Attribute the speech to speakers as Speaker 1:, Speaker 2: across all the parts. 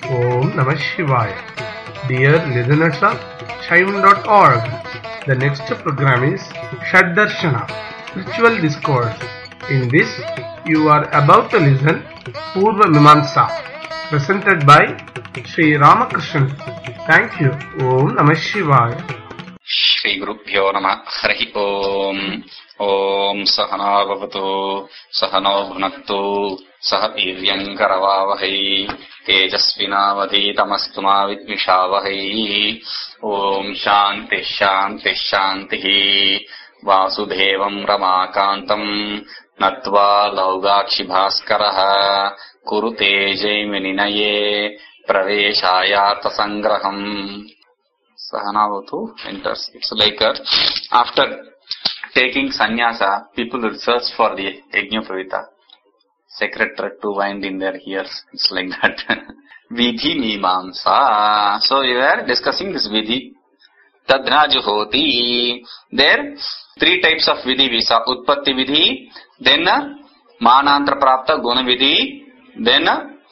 Speaker 1: Om Namah Shivaya. Dear listeners of Shaivan.org, the next program is Shaddarshana, Spiritual Discourse. In this, you are about to listen Purva Mimamsa, presented by Sri Ramakrishnan. Thank you. Om Namah Shivaya.
Speaker 2: Shri Gurubhyo Namah. Harihi Om. Om Sahana Bhavatu Sahano Bhunaktu Sah Viryan Karavavahai Tejasvinavadhitamastu ma vidvishavahai. Om Shanti Shanti Shanti. Vasudevam Ramakantam Natva Laugakshi Bhaskaraha Kurute Jaimininaye Praveshayartha Sangraham. Sahanavatu enters. It's like after taking sannyasa, people will search for the Yajnapravita, sacred thread to wind in their ears. It's like that. Vidhi Mimamsa. So we were discussing this Vidhi. Tadna Juhoti. There, three types of Vidhi visa. Utpatti Vidhi, then Manantra Prapta Guna Vidhi, then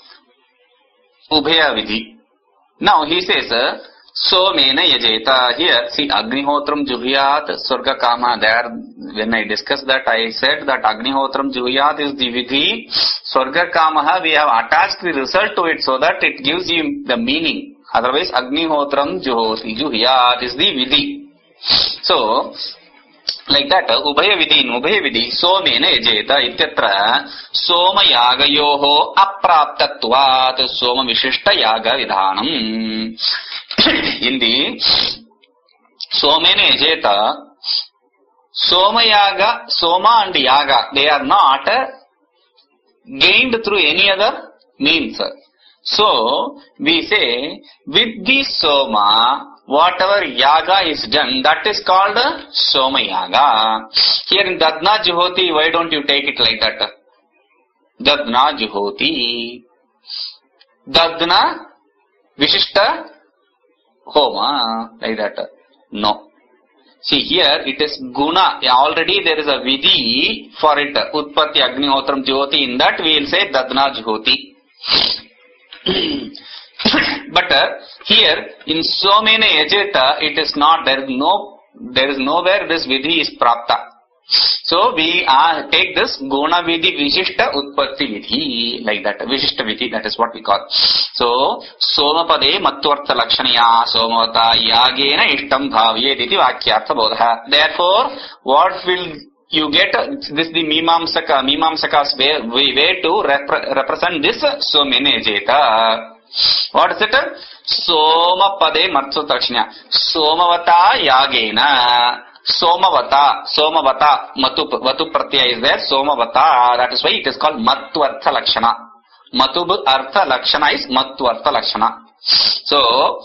Speaker 2: Ubhaya Vidhi. Now he says, So mena yajeta. Here, see, Agnihotram Juhyat, Surga Kama. There, when I discussed that, I said that Agnihotram Juhyat is the Vidhi. Surga Kamaha, we have attached the result to it so that it gives you the meaning. Otherwise, Agnihotram Juhyat is the Vidhi. So, like that, Ubhaya Vidhi, in Ubhaya Vidhi, So mena yajeta ityatra Soma Yagayoho Apraptatvat Soma Vishishta Yaga Vidhanam. In the Somene Jeta, Soma Yaga, Soma and Yaga, they are not gained through any other means. So, we say, with the Soma, whatever Yaga is done, that is called Soma Yaga. Here in Dadna Juhoti, why don't you take it like that? Dadna Juhoti. Dadna Vishishta Homa, like that. No. See here, it is Guna. Already there is a Vidhi for it. Utpatti Agnihotram Jyoti. In that we will say Dadna Jyoti. But here, in Somene Yajeta, it is not. There is nowhere this Vidhi is Prapta. So we take this Guna Vidhi Vishishta Utpatti Vidhi, like that. Vishishta Vidhi, that is what we call. So, Somapade Matvartha Lakshaniya Somavata Yagena Ishtam Bhavyet iti Vakyartha Bodha. Therefore, what will you get? This the Mimamsaka's way to represent this Somene Jeta. What is it? Somapade Matvartha Lakshaniya Somavata Yagena. Somavata, Vatu Pratyaya is there, Somavata, that is why it is called Matvartha Lakshana. Matub Artha Lakshana is Matvartha Lakshana. So,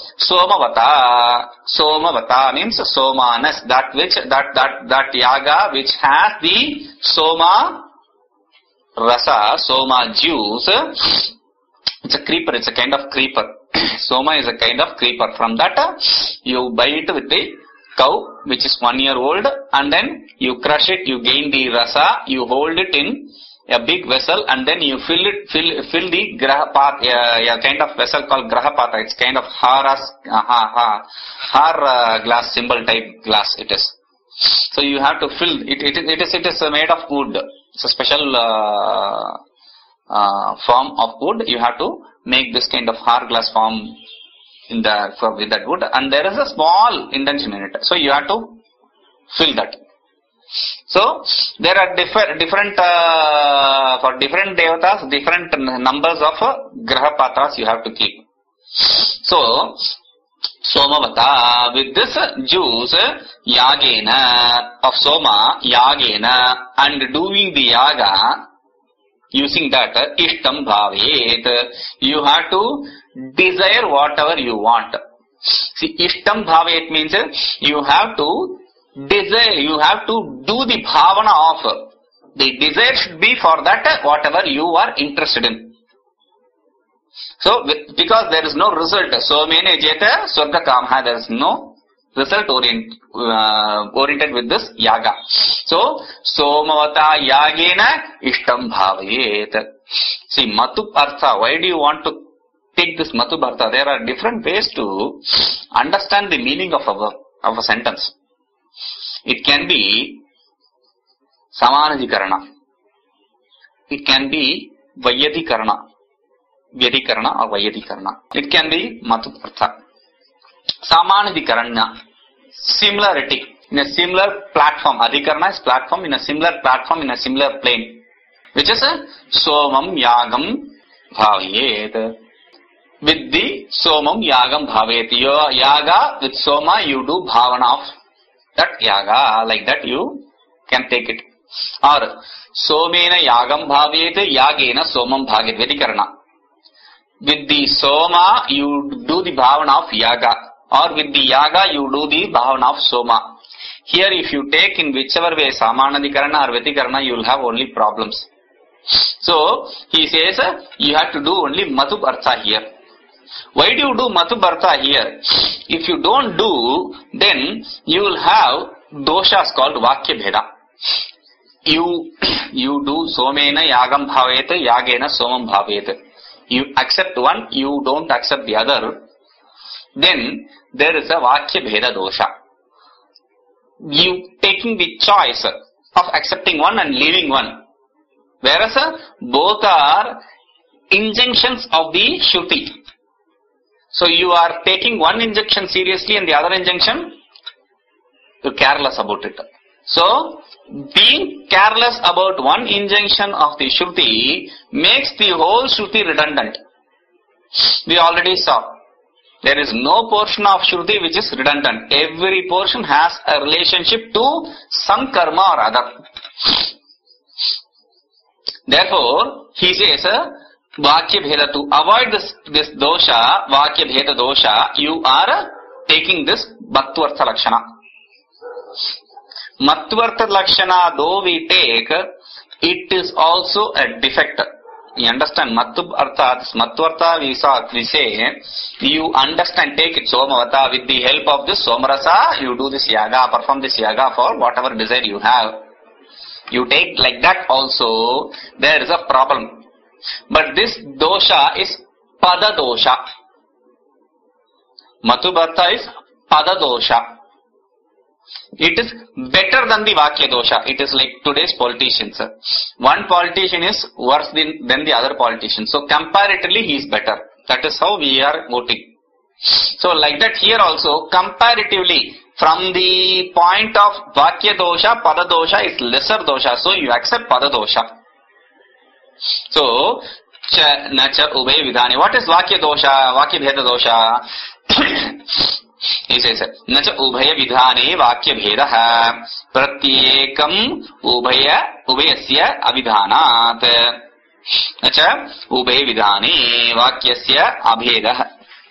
Speaker 2: Somavata means Somanas, that Yaga which has the Soma Rasa, Soma juice. It's a creeper, it's a kind of creeper. Soma is a kind of creeper. From that, you buy it with the cow which is 1 year old, and then you crush it, you gain the rasa, you hold it in a big vessel, and then you fill the grahapata, a kind of vessel called grahapata. It's kind of har glass, symbol type glass it is. So you have to fill it. It is made of wood. It's a special form of wood. You have to make this kind of har glass form with that wood, and there is a small indentation in it. So you have to fill that. So there are different for different devatas, different numbers of grahapatras you have to keep. So Somavata, with this juice, Yagena of Soma, Yagena, and doing the Yaga, using that, Ishtam Bhavyet, you have to desire whatever you want. See, Ishtam Bhavyet means you have to desire, you have to do the bhavana of. The desire should be for that whatever you are interested in. So, because there is no result, so mene jeta swarga kamha, there is no result oriented with this yaga. So, somavata yagena ishtam bhavayet. See, matu artha, why do you want to take this Matubharta, there are different ways to understand the meaning of a sentence. It can be Samanadhikarana. It can be Vyadikarana. Vyadikarana or Vyadikarana. It can be Matubharta. Samanadhikarana. Similarity. In a similar platform. Adhikarana is platform, in a similar platform, in a similar plane. Which is a Somam Yagam Bhavayet. With the Somam Yagam Bhavayet. Your Yaga with Soma, you do Bhavana of that Yaga. Like that you can take it. Or Somena Yagam Bhavayet, Yagena Somam Bhavayet. Vyadikarana. With the Soma, you do the Bhavana of Yaga. Or with the Yaga, you do the Bhavana of Soma. Here, if you take in whichever way, Samanadhikarana or Vyadikarana, you will have only problems. So, he says, you have to do only Matubharta here. Why do you do Matubharta here? If you don't do, then you will have doshas called Vakya Bheda. You do Somena Yagam Bhavayet, Yagena Somam Bhavayet. You accept one, you don't accept the other. Then, there is a Vakya Bheda dosha. You taking the choice of accepting one and leaving one. Whereas both are injunctions of the Shruti. So you are taking one injunction seriously and the other injunction, you're careless about it. So, being careless about one injunction of the Shruti makes the whole Shruti redundant. We already saw. There is no portion of Shruti which is redundant. Every portion has a relationship to some karma or other. Therefore, he says, Vakya Bheda, to avoid this dosha, Vakya Bheda dosha, you are taking this Matvartha Lakshana. Matvartha Lakshana, though we take, it is also a defect. You understand, Matubharta, this Matvartha we say, you understand, take it Somavata, with the help of this Somarasa, you do this yaga, perform this yaga for whatever desire you have. You take like that also, there is a problem. But this dosha is Pada dosha. Matubharta is Pada dosha. It is better than the Vakya dosha. It is like today's politicians. One politician is worse than the other politician. So comparatively he is better. That is how we are voting. So like that here also, comparatively, from the point of Vakya dosha, Pada dosha is lesser dosha. So you accept Pada dosha. So, Nacha Ubhay Vidhani. What is Vakya dosha? Vakya Bheda dosha? He says, Nacha Ubhaya Vidhane Vakya Bhedaha Pratyekam Ubhayasya Avidhanat. Nacha Ubhaya Vidhane Vakyasya Abhedaha.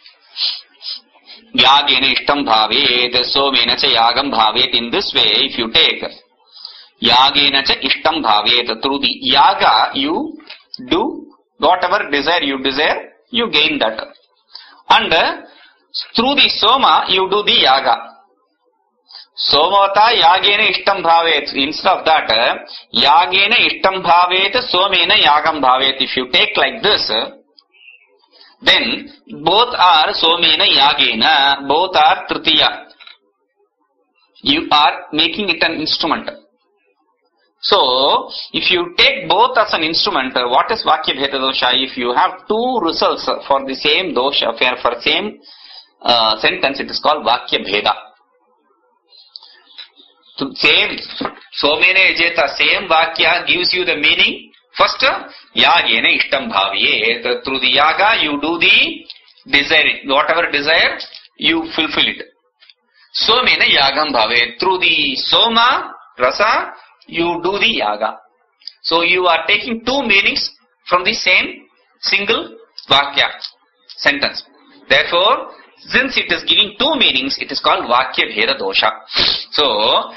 Speaker 2: Yagena Ishtam Bhavet Somena Cha Yagam Bhavet. In this way, if you take Yagena Cha Ishtam Bhavet, through the Yaga, you do whatever desire, you gain that. And through the Soma, you do the Yaga. Somavata Yagena Ishtam Bhavet. Instead of that, Yagena Ishtam Bhavet, Somena Yagam Bhavet. If you take like this, then both are Somena Yagena, both are Tritiya. You are making it an instrument. So, if you take both as an instrument, what is Vakya Bheda dosha? If you have two results for the same dosha, for same sentence, it is called Vakya Bheda. Same, Somena Yajeta, same Vakya gives you the meaning. First, Yagena Ishtam Bhavye. Through the Yaga, you do the desire. Whatever desire, you fulfill it. Somena Yagam Bhavye. Through the Soma, Rasa, you do the Yaga. So you are taking two meanings from the same single Vakya sentence. Therefore, since it is giving two meanings, it is called Vakya Bheda dosha. So,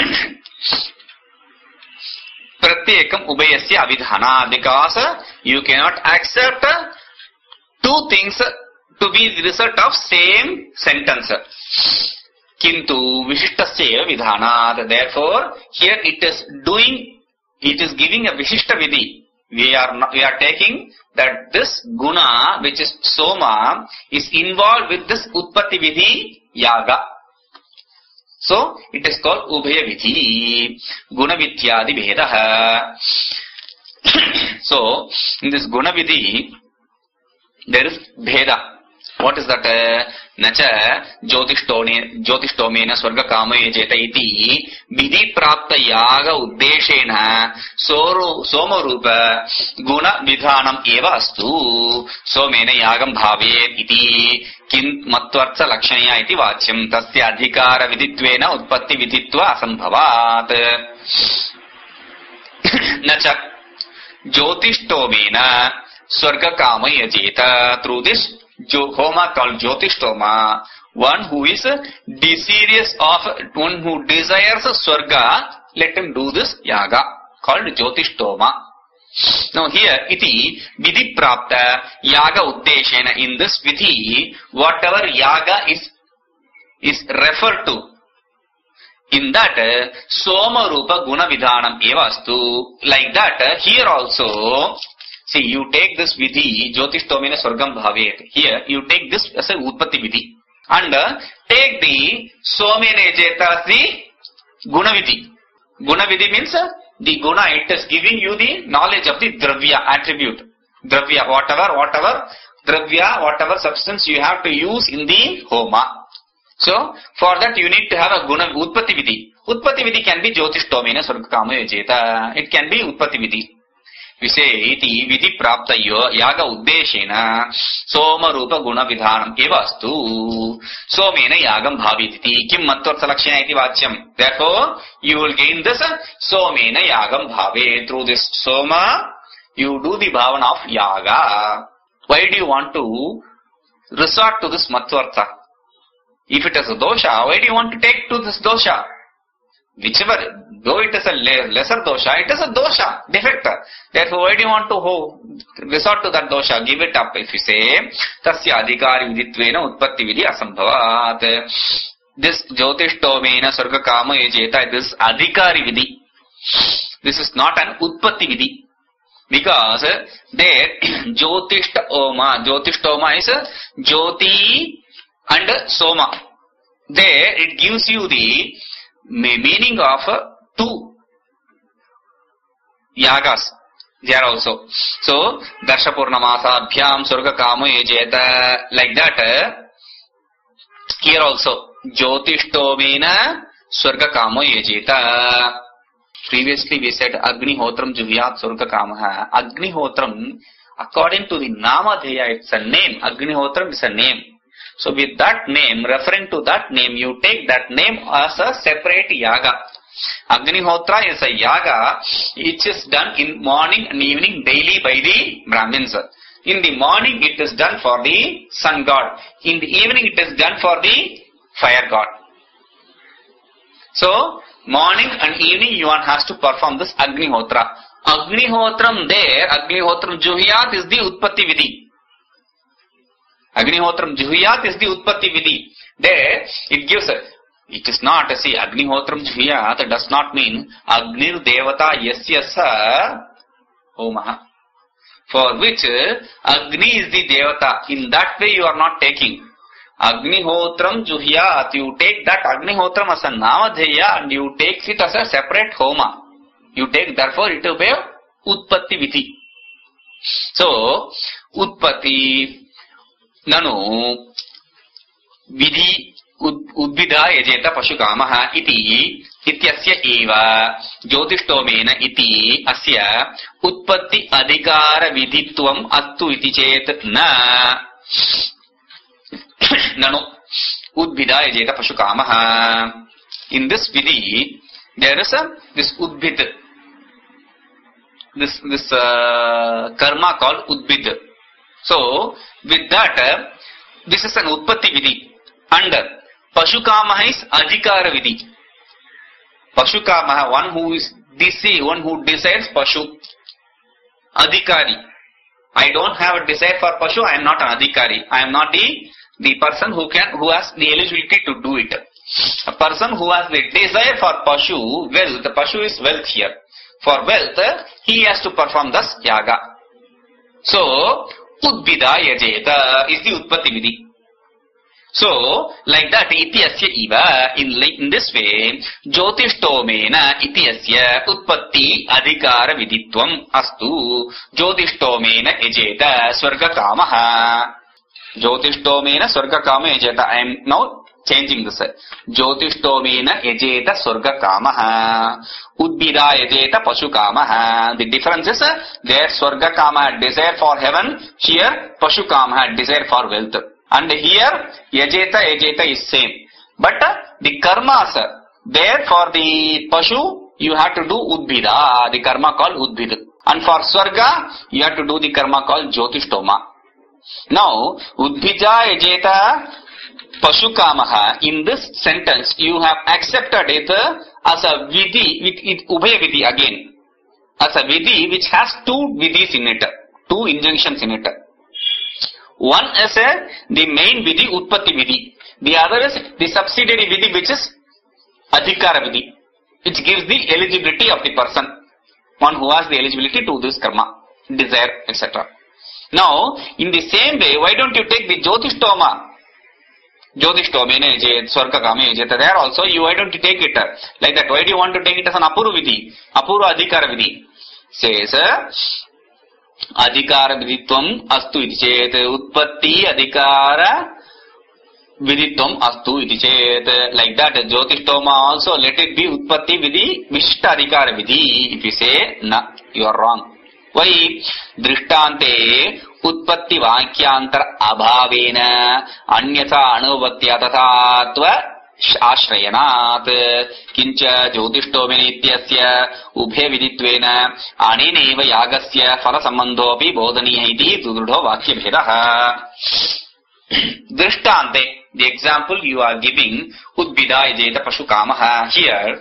Speaker 2: Pratyekam Ubhayasya Avidhana, because you cannot accept two things to be the result of same sentence. Kintu Vishishtasya Vidhanat. Therefore, here it is giving a Vishishta Vidhi. We are taking that this guna, which is soma, is involved with this utpatti vidhi yaga. So, it is called ubhaya vidhi, guna vidyadi bhedaha. So, in this guna vidhi, there is bheda. What is that? Nacha jyotishtomena swarga kamaye jeta iti vidhi prapta yaga uddeshena soma rupa guna vidhanam eva astu somena yagam bhavet iti kin matvartha lakshaniya iti vachyam tasya adhikara viditvena utpatti vidhitva asambhavat. Nacha jyotishtomena swarga kamaye jeta, through this homa called Jyotishtoma, one who is desirous of, one who desires swarga, let him do this yaga called Jyotishtoma. Now here, iti vidhi prapta yaga uddeshena, in this vidhi, whatever yaga is referred to, in that soma rupa guna vidhanam evastu. Like that, here also, see, you take this vidhi, jyotishtomena swargam bhavet. Here, you take this as a utpatti vidhi. And take the somena jeta as the guna vidhi. Guna vidhi means the guna, it is giving you the knowledge of the dravya, attribute. Dravya, whatever dravya, whatever substance you have to use in the homa. So, for that you need to have a guna, utpatti vidhi. Utpatti vidhi can be jyotishtomena swarga kamaye jeta. It can be utpatti vidhi. We say iti vidhi prapta yaga uddeshena soma rupa guna vidhanam evastu somena yagam bhaviti kim matvartha lakshana iti vachyam. Therefore, you will gain this somena yagam bhave. Through this soma, you do the bhavana of yaga. Why do you want to resort to this matvartha? If it is a dosha, why do you want to take to this dosha? Whichever, though it is a lesser dosha, it is a dosha, defect. Therefore, why do you want to resort to that dosha? Give it up. If you say, tasya adhikari viditvena utpatti vidhi asambhavat. This jyotishtomena swarga kama ejeta, this adhikari vidhi. This is not an utpatti vidhi. Because there, jyotishtoma is jyoti and soma. There, it gives you the meaning of two yagas there also. So, Darsha Purnamasa Bhyam Surga Kamo Ejeta, like that. Here also, Jyotishtomena Surga Kamo Ejeta. Previously we said Agnihotram Juhyat Surga Kamaha. Agnihotram, according to the Namadheya, it's a name. Agnihotram is a name. So with that name, referring to that name, you take that name as a separate yaga. Agnihotra is a yaga which is done in morning and evening daily by the Brahmins. In the morning it is done for the sun god. In the evening it is done for the fire god. So morning and evening one has to perform this Agnihotra. Agnihotram there, Agnihotram Juhyat is the Utpatti Vidhi. Agnihotram Juhyat is the Utpatti Vidhi. There, it gives it is not, see, Agnihotram Juhyat does not mean Agnir Devata Yasya Sa Homaha. For which Agni is the Devata. In that way you are not taking. Agnihotram Juhyat, you take that Agnihotram as a Namadheya and you take it as a separate Homa. You take, therefore it will be Utpatti Vidhi. So, Utpatti Nanu Vidhi Udbida Yajeta Pashukamaha iti ityasya eva Jyotishtomena iti asya Utpatti Adhikara Vidhitvam attu iti chet na Nanu Udbida Yajeta Pashukamaha. In this Vidhi, there is this Udbid, this karma called Udbid. So, with that, this is an Utpatti Vidhi. And Pashukamaha is Adhikara Vidhi. Pashukamaha, one who is one who desires Pashu. Adhikari. I don't have a desire for Pashu, I am not an Adhikari. I am not the person who has the eligibility to do it. A person who has the desire for Pashu, wealth, the Pashu is wealth here. For wealth, he has to perform this yaga. So, Udbida Yajeta is the Utpatti Vidhi. So, like that, iti asya iva, in this way, Jyotishtomena iti asya utpatti adhikara viditvam astu, Jyotishtomena ejeta swarga kamaha. Jyotishtomena swarga kama ejeta. I am now changing this. Jyotishtomena ejeta swarga kamaha. Udbida ejeta pashu kamaha. The difference is, there swarga kama had desire for heaven, here pashu kama had desire for wealth. And here, Yajeta is same. But the karmas, there for the Pashu, you have to do Udbida, the karma called Udbid. And for Swarga, you have to do the karma called Jyotishtoma. Now, Udbida Yajeta Pashu Kamaha, in this sentence, you have accepted it as a Vidhi, with Ubhay Vidhi again. As a Vidhi which has two Vidhis in it, two injunctions in it. One is the main vidhi, Utpatti vidhi. The other is the subsidiary vidhi, which is Adhikara vidhi, which gives the eligibility of the person, one who has the eligibility to this karma, desire, etc. Now, in the same way, why don't you take the Jyotishtoma? Jyotishtoma ejeta, Swarga kama ejeta. There also, why don't you take it like that? Why do you want to take it as an Apurva vidhi? Apurva Adhikara vidhi. Says, Adhikara viditvam astu iti chet, utpatti adhikara viditvam astu iti chet. Like that, Jyotishtoma also, let it be utpatti vidhi, vishta adhikara vidhi. If you say, na, you are wrong. Why? Drishtante utpatti vakyantara abhavena anyatha anuvatya tathatva Ashrayanaat kincha Jyotishtoma ityasya ubhe vidittvena aneneva yagasya phala sambandhopi bodhaniya iti sudrudo vakya bhedaha. Drishtante, the example you are giving, Udbida ejeta pashu kamaha. Here,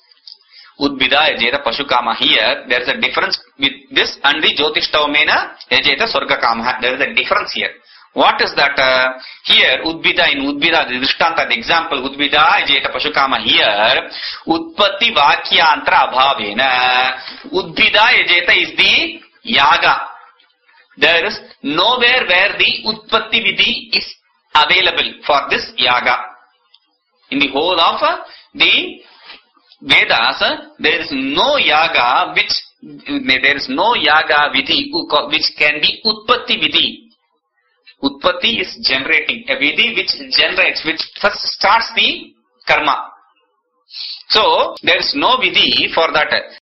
Speaker 2: Udbida ejeta pashu kama. Here, there is a difference with this and the Jyotishtoma ejeta swarga kamaha. There is a difference here. What is that? Here, Udbida, in Udbida, the Drishtanta, the example, Udbida ejeta pashu kama. Here, Utpatti vakyantara abhavena. Udbida ejeta is the yaga. There is nowhere where the Utpatti vidhi is available for this yaga. In the whole of the Vedas, there is no yaga vidhi which can be Utpatti vidhi. Utpatti is generating, a vidhi which generates, which first starts the karma. So, there is no vidhi for that.